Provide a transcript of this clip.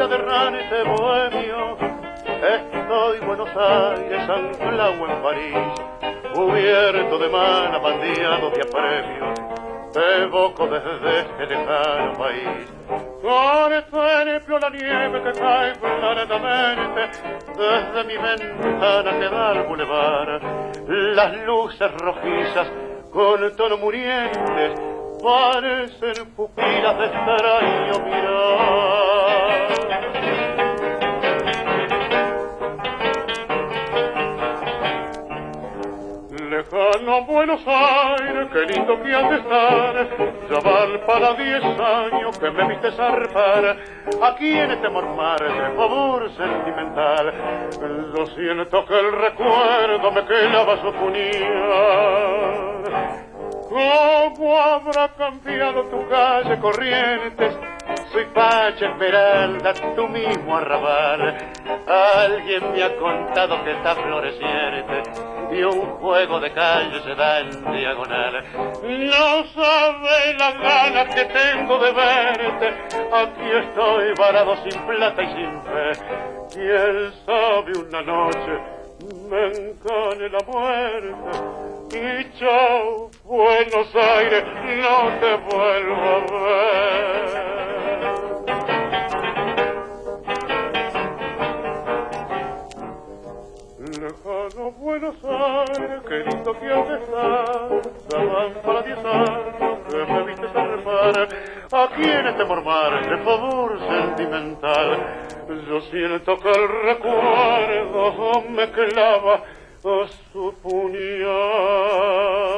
vida de errante bohemio. Estoy Buenos Aires, anclado en París, cubierto de mana, bandeado de apremios. Te evoco desde este lejano país. Con el la nieve que cae planetamente desde mi ventana que da al bulevar. Las luces rojizas con tono murientes parecen pupilas de extraño mirar. Lejano Buenos Aires, qué lindo que has de estar. Ya van para 10 años que me viste zarpar aquí en este mormar de favor sentimental. Yo siento que el recuerdo me clava su puñal. ¿Cómo habrá cambiado tu calle Corrientes? Soy Pacha Esmeralda, tu mismo arrabal. Alguien me ha contado que está floreciente y un juego de calle se da en diagonal. No sabes las ganas que tengo de verte. Aquí estoy varado sin plata y sin fe. Quién sabe una noche me encane la muerte y chao Buenos Aires, no te vuelvo a ver. Lejano Buenos Aires, qué lindo que has de estar. Ya van para 10 años que me viste zarpar aquí en este mormar de favor sentimental. Yo siento que el recuerdo me clava a su puñal.